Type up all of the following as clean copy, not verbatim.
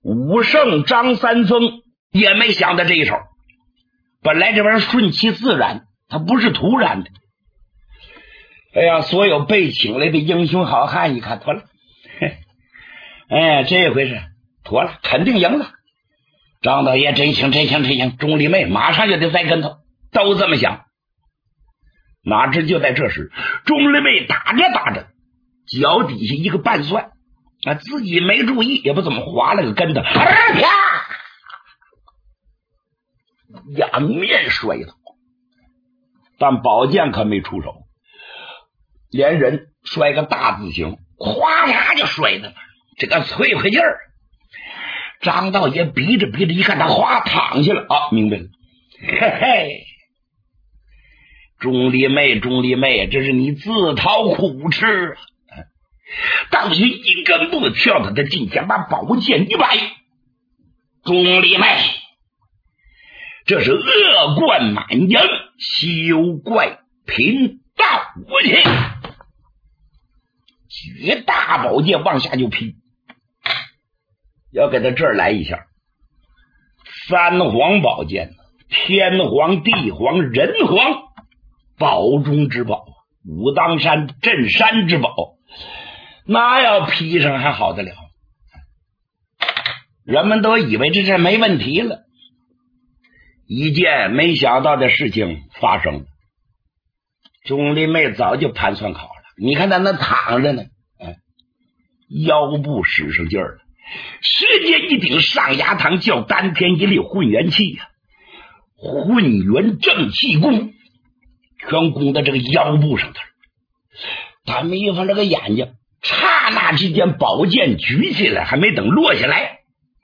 武圣张三丰也没想到这一手。本来这玩意儿顺其自然，它不是突然的。哎呀，所有被请来的英雄好汉一看，妥了，哎，这回是妥了，肯定赢了。张大爷真行，钟丽妹马上就得栽跟头，都这么想。哪知就在这时，钟丽妹打着，脚底下一个半蒜啊，自己没注意，也不怎么滑了个跟头，仰面摔倒。但宝剑可没出手，连人摔个大字形，哗啦就摔在那儿，这个脆快劲儿。张道爷逼着一看，他哗躺下了啊，明白了，嘿嘿，钟丽妹，这是你自讨苦吃啊！当时一根步跳到他近前，把宝剑一摆，钟丽妹，这是恶贯满盈，休怪贫道无情。举大宝剑往下就劈，要给他这儿来一下。三皇宝剑，天皇、地皇、人皇，宝中之宝，武当山镇山之宝，那要劈上还好得了？人们都以为这是没问题了。一件没想到的事情发生了，钟丽妹早就盘算好了。你看他那躺着呢，腰部使上劲儿了，世界一顶上牙膛，叫丹田一粒混元气呀，混元正气功全攻到这个腰部上头。他眯缝这个眼睛，刹那之间宝剑举起来，还没等落下来，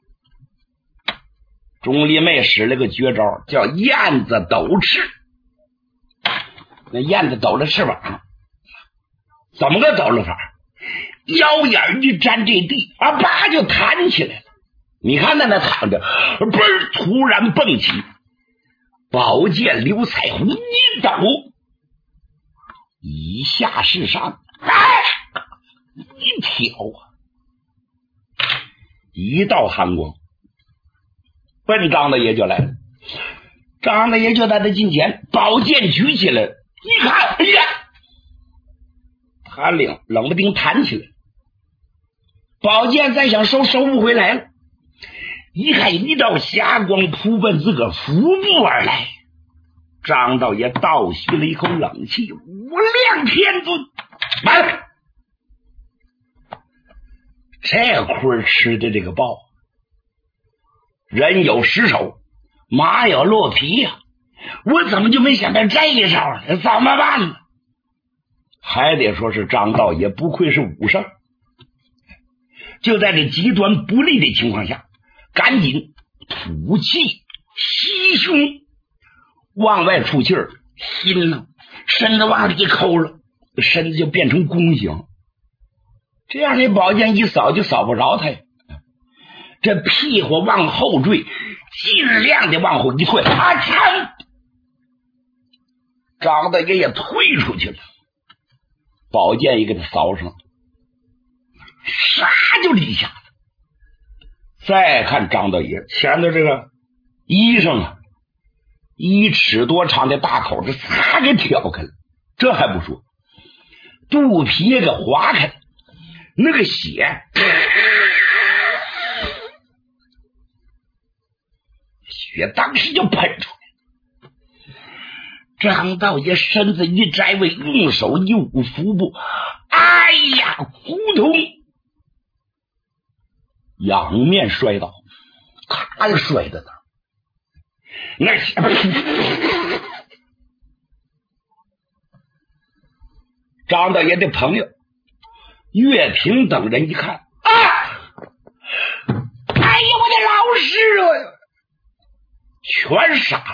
钟丽妹使了个绝招，叫燕子抖翅。那燕子抖了翅膀，怎么个抖了法？腰眼一沾这地啊，叭就弹起来了。你看他那躺着，嘣儿突然蹦起，宝剑刘彩虹一抖，以下是上，一挑一道寒光奔张大爷就来了。张大爷就在他近前，宝剑举起来，一看，哎呀，他冷不丁弹起来，宝剑再想收不回来了。一看一道霞光扑奔自个腹部而来，张道爷倒吸了一口冷气，无量天尊，完，这亏吃的这个爆，人有失手，马有落皮呀，我怎么就没想到这一招呢？怎么办呢？还得说是张道爷不愧是武圣，就在这极端不利的情况下，赶紧吐气吸胸，往外出气儿，心呢身子往里抠了，身子就变成弓形，这样这宝剑一扫就扫不着他呀。这屁股往后坠，尽量的往后一退，张大爷也退出去了，宝剑一给他扫上，唰就立下了。再看张大爷前头这个衣裳啊，1尺多长的大口子擦给挑开了，这还不说，肚皮也给划开了，那个血当时就喷出来。张道爷身子一摘位，用手一捂腹部，哎呀，扑通，仰面摔倒，咔就摔在那儿。张道爷的朋友岳平等人一看，哎呀，我的老师啊，全傻了。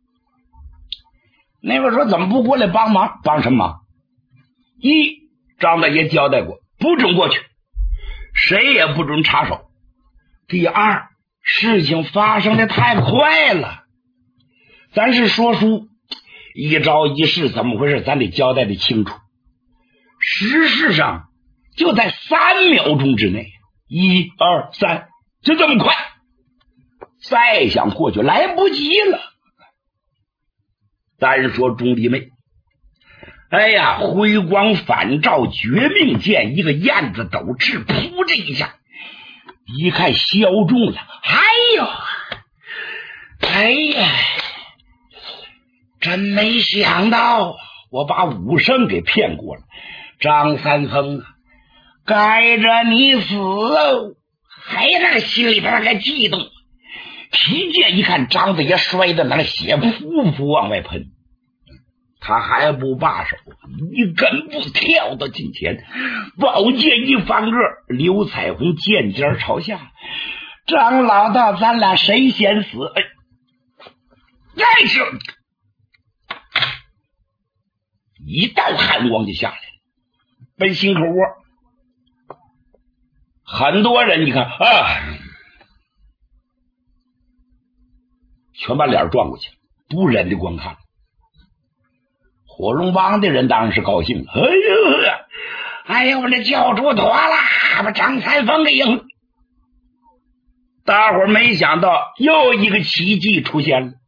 那个说怎么不过来帮忙？帮什么忙？一，张大爷交代过，不准过去，谁也不准插手。第二，事情发生的太快了，咱是说书，一招一式怎么回事，咱得交代的清楚。实事上就在3秒钟之内，1、2、3， 就这么快，再想过去来不及了。单说钟离昧，哎呀，辉光返照绝命剑，一个燕子斗翅，噗这一下，一看削中了。哎呀，真没想到我把武圣给骗过了。张三丰啊，该着你死哦！还那个心里边还激动，提剑一看，张子爷摔的那个血噗噗往外喷，他还不罢手，一根步跳到近前，宝剑一翻个，刘彩虹剑尖朝下。张老道，咱俩谁先死？一道寒光就下来了，奔心口窝。很多人你看啊，全把脸转过去，不忍的观看。火龙帮的人当然是高兴了，哎呦，我这教主妥了，把张三丰给赢了。大伙儿没想到又一个奇迹出现了。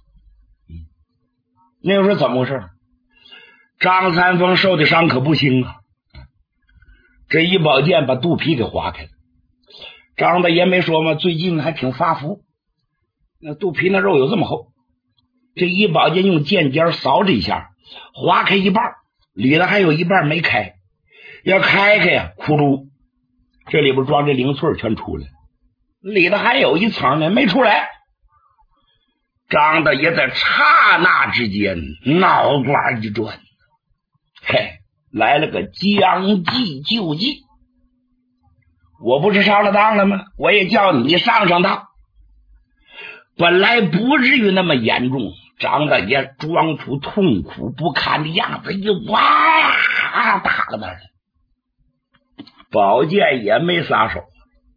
那个时候怎么回事？张三丰受的伤可不轻啊，这一宝剑把肚皮给划开了。张大爷没说吗？最近还挺发福，那肚皮那肉有这么厚，这一宝剑用剑尖扫这一下，划开一半，里头还有一半没开，要开呀，窟窿，这里边装这零碎全出来了，里头还有一层呢，没出来。张大爷在刹那之间脑瓜一转，来了个将计就计。我不是上了当了吗？我也叫你上当。本来不至于那么严重，张大爷装出痛苦不堪的样子，一哇打了那儿了，宝剑也没撒手。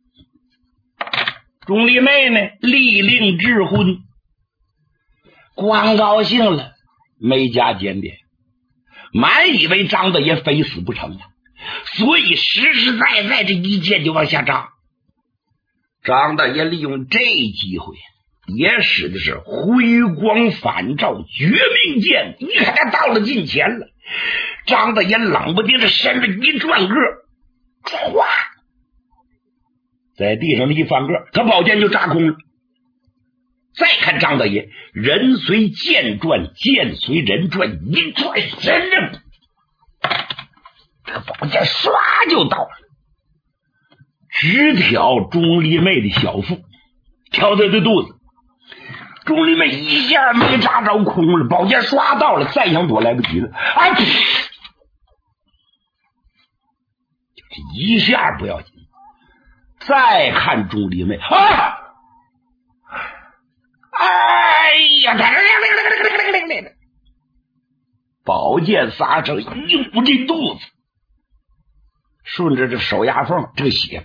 钟离昧呢，立令智昏，光高兴了，没加检点，满以为张大爷非死不成了，所以实实在在这一剑就往下扎。张大爷利用这机会，也使的是辉光返照绝命剑，你看他到了近前了，张大爷冷不丁的身子一转个，唰，在地上的一翻个，他宝剑就扎空了。再看张大爷，人随剑转，剑随人转，一转身子，这个宝剑唰就到了，直挑钟离昧的小腹，挑他的肚子。钟离昧一下没扎着空了，宝剑唰到了，再想躲来不及了，就是一下不要紧。再看钟离昧，哎呀，宝剑撒手，一捂这肚子，顺着这手牙缝，这个血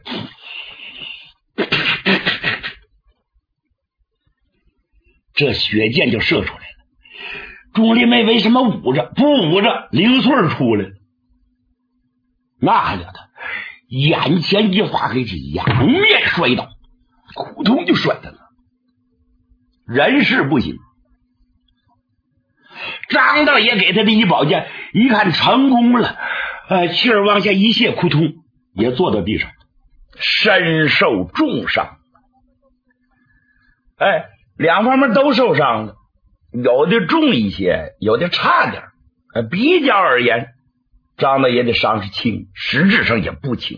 这血箭就射出来了。钟离昧为什么捂着？不捂着，零碎出来了。那了他眼前一发黑，是仰面摔倒，扑通就摔他了。人事不行。张大爷给他的一宝剑，一看成功了，气儿往下一泄，扑通也坐到地上，身受重伤。两方面都受伤了，有的重一些，有的差点。比较而言，张大爷的伤是轻，实质上也不轻，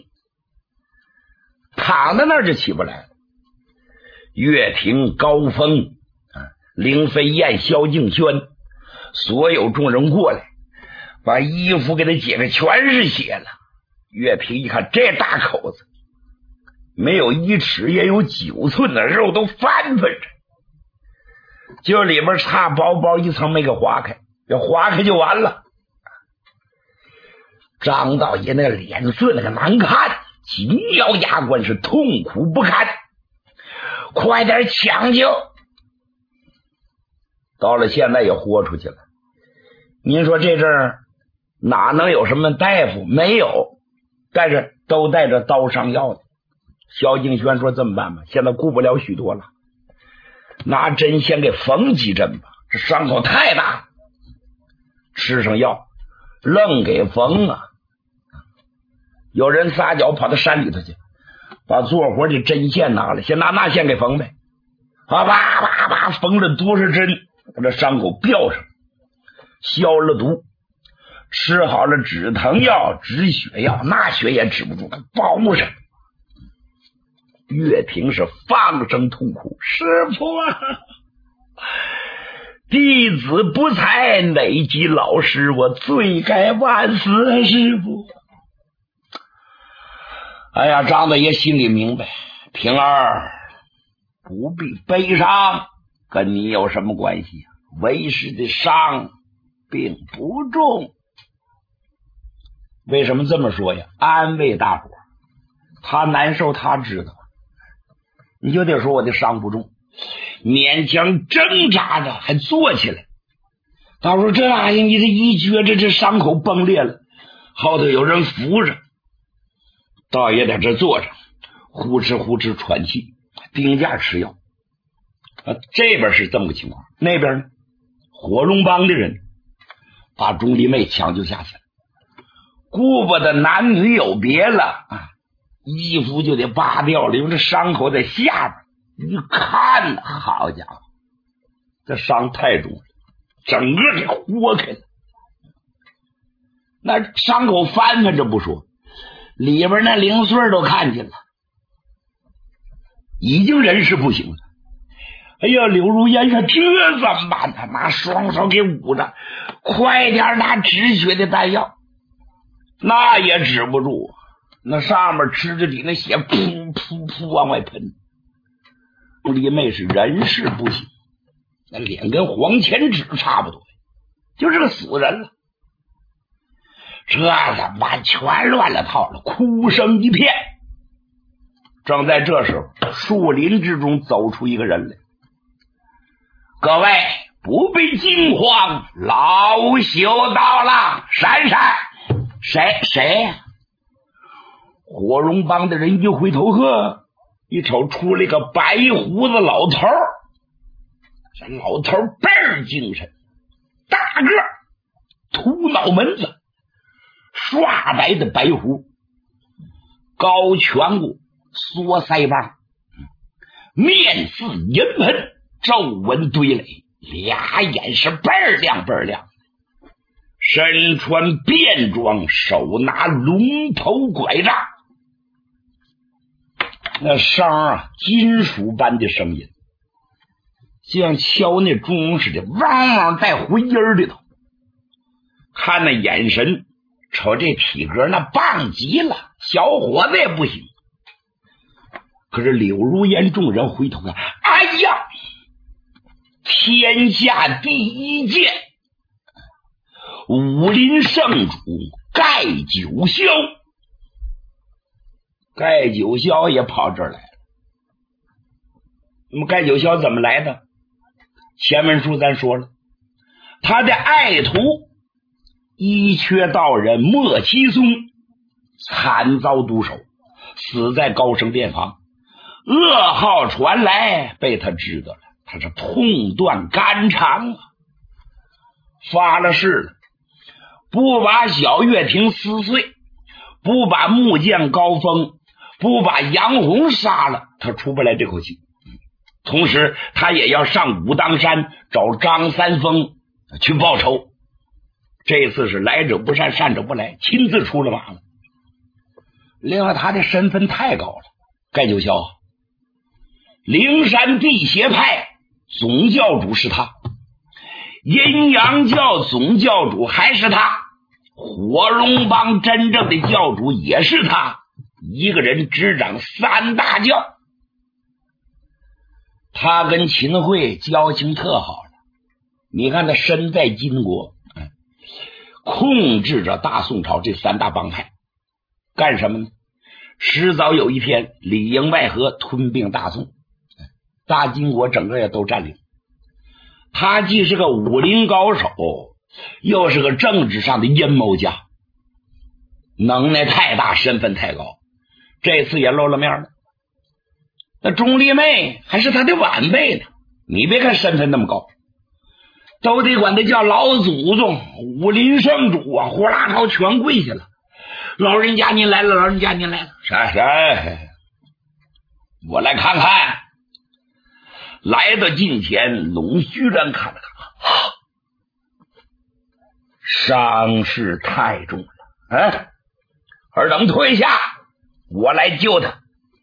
躺在那儿就起不来了。岳霆、高峰、凌飞燕、萧敬轩，所有众人过来，把衣服给他解开，全是血了。岳平一看，这大口子没有1尺也有9寸的肉都翻翻着，就里面差薄薄一层没给划开，要划开就完了。张大爷那脸色那个难看，紧咬牙关，是痛苦不堪，快点抢救。到了现在也豁出去了，您说这阵儿哪能有什么大夫？没有，但是都带着刀伤药的， 萧敬轩说这么办吧，现在顾不了许多了，拿针先给缝几针吧，这伤口太大，吃上药愣给缝啊。有人撒脚跑到山里头去，把做活的针线拿来，先拿那线给缝呗，啊叭叭叭缝了多少针，把这伤口吊上，消了毒，吃好了止疼药止血药，那血也止不住，包上。岳平是放声痛哭，师傅啊，弟子不才，累及老师，我罪该万死，师傅。哎呀，张大爷心里明白，平儿不必悲伤，跟你有什么关系啊？为师的伤并不重。为什么这么说呀？安慰大伙，他难受他知道，你就得说我的伤不重，勉强挣扎着还坐起来。大伙说这玩意你这一撅着，这伤口崩裂了，后头有人扶着，倒也在这坐着，呼哧呼哧喘气，定价吃药。这边是这么个情况，那边呢，火龙帮的人把钟离妹抢救下去了，顾不得男女有别了啊，衣服就得扒掉了，因为这伤口在下边，一看呢，好家伙，这伤太重了，整个给豁开了。那伤口翻翻着不说，里边那零碎都看见了，已经人事不行了。哎呀，柳如烟说这怎么办？他拿双手给捂着，快点拿止血的弹药，那也止不住，那上面吃着底那血噗噗噗往外喷。丽妹是人事不行，那脸跟黄钱纸差不多，就是个死人了。这怎么办？全乱了套了，哭声一片。正在这时候，树林之中走出一个人来。各位不必惊慌，老朽到了。闪闪，谁呀？火龙帮的人一回头，呵，一瞅出来个白胡子老头。这老头倍儿精神，大个，秃脑门子，刷白的白胡，高颧骨，缩腮帮，面似银盆，皱纹堆垒，俩眼是倍儿亮倍儿亮，身穿便装，手拿龙头拐杖，那声啊，金属般的声音，像敲那钟似的，汪汪带回音里头。看那眼神，瞅这体格，那棒极了，小伙子也不行。可是柳如烟众人回头看，哎呀，天下第一剑，武林圣主盖九霄。盖九霄也跑这儿来了。那么盖九霄怎么来的？前文书咱说了，他的爱徒一缺道人莫七松惨遭毒手，死在高升殿房。噩耗传来，被他知道了，他是痛断肝肠啊，发了誓了，不把小月亭撕碎，不把木匠高峰，不把杨红杀了，他出不来这口气。同时他也要上武当山找张三丰去报仇。这次是来者不善，善者不来，亲自出了马了。另外他的身份太高了，盖九霄灵山地邪派总教主是他，阴阳教总教主还是他，火龙帮真正的教主也是他，一个人执掌三大教。他跟秦桧交情特好了，你看他身在金国，控制着大宋朝这三大帮派，干什么呢？迟早有一天里应外合，吞并大宋，大金国整个也都占领。他既是个武林高手，又是个政治上的阴谋家，能耐太大，身份太高，这次也露了面了。 那钟丽妹还是他的晚辈呢。你别看身份那么高，都得管他叫老祖宗、武林圣主啊，呼啦超全跪下了。老人家您来了，老人家您来了。谁？我来看看。来到近前，龙须然看了看，伤势太重了，尔等退下，我来救他。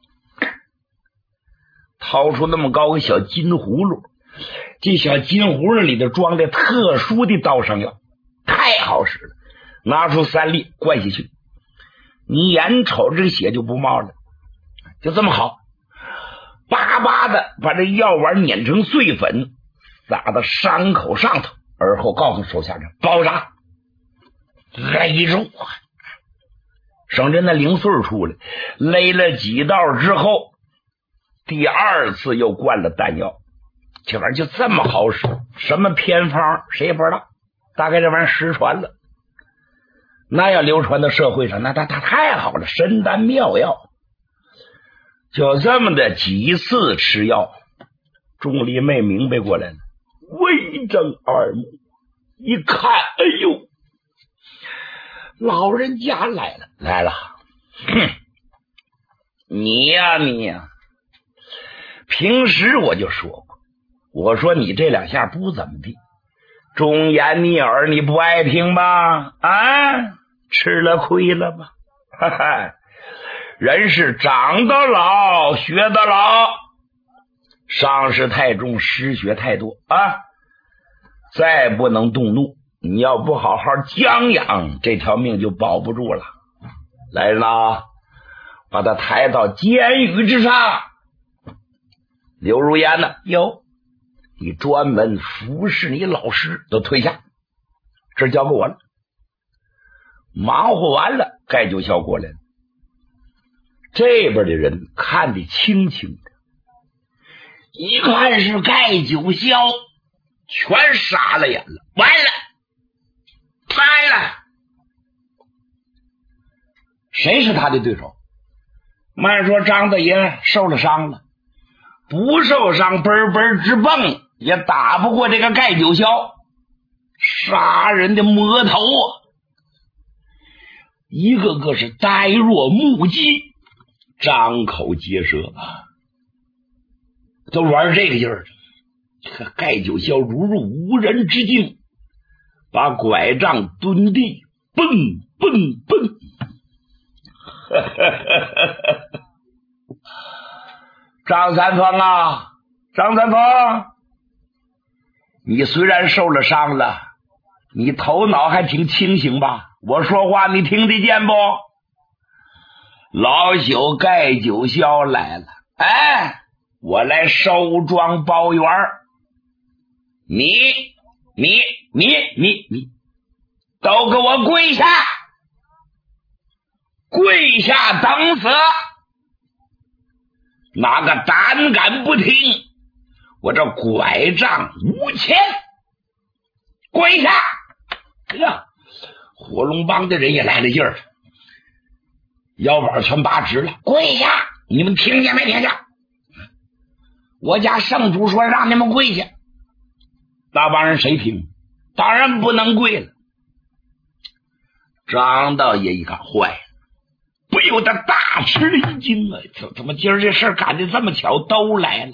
掏出那么高个小金葫芦，这小金葫芦里头装的特殊的刀伤药，太好使了。拿出3粒灌下去，你眼瞅这个血就不冒了，就这么好，巴巴的把这药丸碾成碎粉，撒到伤口上头，而后告诉手下人包扎勒住，省着那零碎出来。勒了几道之后，第2次又灌了弹药。这玩意儿就这么好使，什么偏方谁也不知道，大概这玩意儿失传了。那要流传到社会上，那它太好了，神丹妙药。就这么的几次吃药，钟丽妹明白过来了，微睁耳目一看，哎呦，老人家来了。你呀，平时我就说过，我说你这2下不怎么地，忠言逆耳，你不爱听吧？吃了亏了吧？人是长得老学得老，伤势太重，失血太多再不能动怒，你要不好好将养，这条命就保不住了。来人呐，把他抬到监狱之上。刘如烟呢？你专门服侍你老师都退下，这交给我了。忙活完了，盖九霄过来了。这边的人看得清清的，一看是盖九霄，全傻了眼了。完了，谁是他的对手？慢说张大爷受了伤了，不受伤嘣嘣直蹦也打不过这个盖九霄，杀人的魔头一个个是呆若木鸡，张口结舌，都玩这个劲儿。这个盖九霄如入无人之境，把拐杖蹲地，蹦蹦蹦。张三丰，你虽然受了伤了，你头脑还挺清醒吧？我说话你听得见不？老朽盖九霄来了，我来收庄包圆，你都给我跪下等死！哪个胆敢不听，我这拐杖无钱！跪下！火龙帮的人也来了劲儿，腰板全拔直了。跪下！你们听见没听见？我家圣主说让你们跪下，那帮人谁听？当然不能跪了。张大爷一看，坏了，不由得大吃了一惊啊！怎么今儿这事儿赶得这么巧，都来了？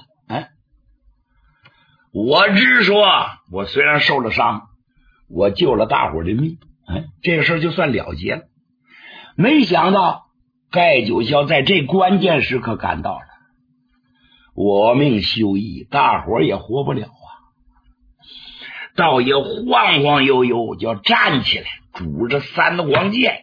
我只说，我虽然受了伤，我救了大伙的命，这个事儿就算了结了。没想到盖九霄在这关键时刻赶到了，我命休矣，大伙也活不了啊！道爷晃晃悠悠就站起来，拄着3黄剑，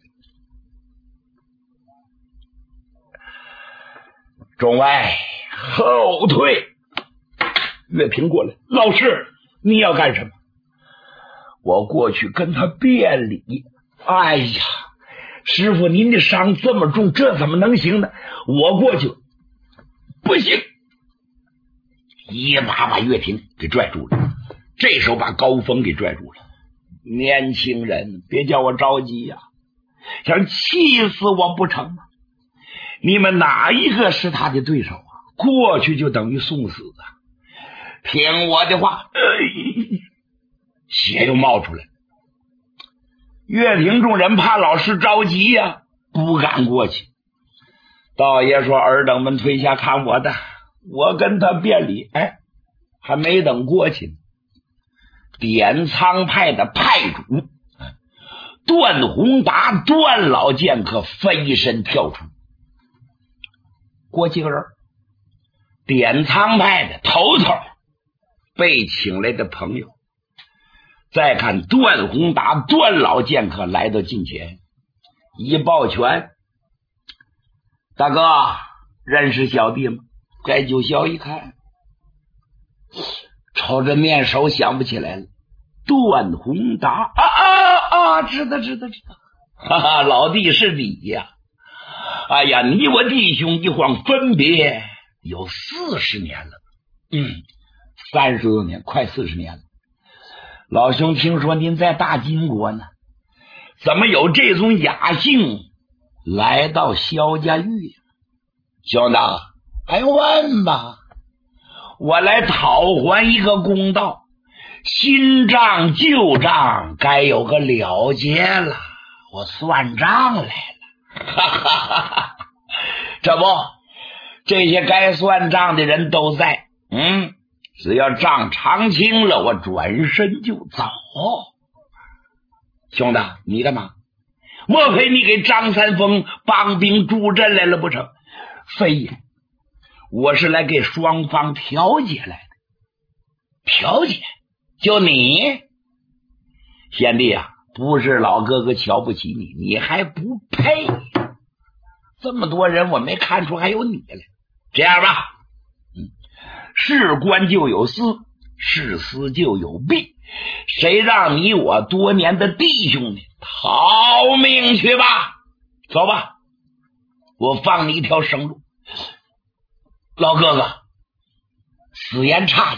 众位后退。岳平过来，老师你要干什么？我过去跟他辩理。哎呀，师傅您的伤这么重，这怎么能行呢？我过去不行，一把把岳平给拽住了，这手把高峰给拽住了。年轻人别叫我着急呀，想气死我不成吗？你们哪一个是他的对手啊？ 过去就等于送死啊！听我的话，血又冒出来。乐亭众人怕老师着急呀，不敢过去。道爷说：“尔等们退下看我的，我跟他辩理。”还没等过去，点苍派的派主段宏达段老剑客飞身跳出，过几个人，点苍派的头头被请来的朋友，再看段宏达段老剑客来到近前，一抱拳：“大哥，认识小弟吗？”该九霄一看，瞅着面熟想不起来了。段宏达知道，哈哈，老弟是你呀！哎呀，你我弟兄一晃分别有40年了，30多年，快40年了。老兄，听说您在大金国呢，怎么有这种雅兴来到萧家峪？兄弟，还问吧，我来讨还一个公道，新账旧账该有个了结了，我算账来了。哈哈哈哈！这不，这些该算账的人都在，只要账偿清了，我转身就走。兄弟，你干嘛？莫非你给张三丰帮兵助阵来了不成？非也，我是来给双方调解来的。调解？就你？贤弟啊，不是老哥哥瞧不起你，你还不配。这么多人我没看出还有你来。这样吧，事关就有私，事私就有弊，谁让你我多年的弟兄呢？逃命去吧，走吧，我放你一条生路。老哥哥，此言差矣，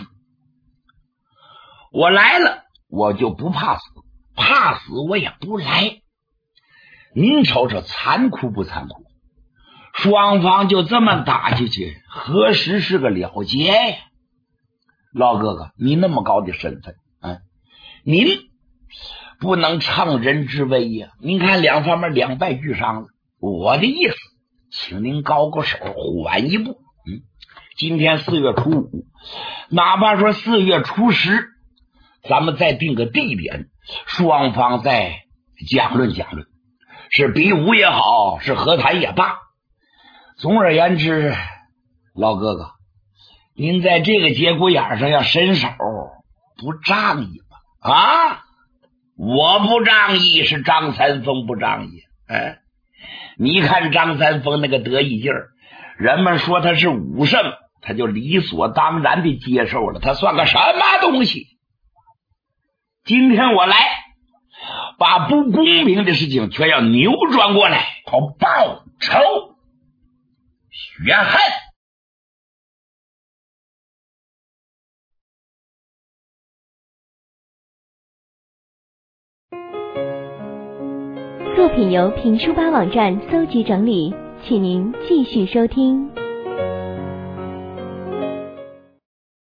我来了我就不怕死，怕死我也不来。您瞅瞅残酷不残酷？双方就这么打下去，何时是个了结呀？老哥哥，你那么高的身份，您不能乘人之危呀！您看两方面两败俱伤了，我的意思，请您高个手，缓一步。今天4月初5，哪怕说4月初10，咱们再定个地点，双方再讲论讲论，是比武也好，是和谈也罢。总而言之，老哥哥，您在这个节骨眼上要伸手，不仗义吧？我不仗义，是张三丰不仗义。你看张三丰那个得意劲儿，人们说他是武圣，他就理所当然的接受了，他算个什么东西？今天我来，把不公平的事情全要扭转过来，好报仇雪恨。 作品由评书吧网站搜集整理，请您继续收听。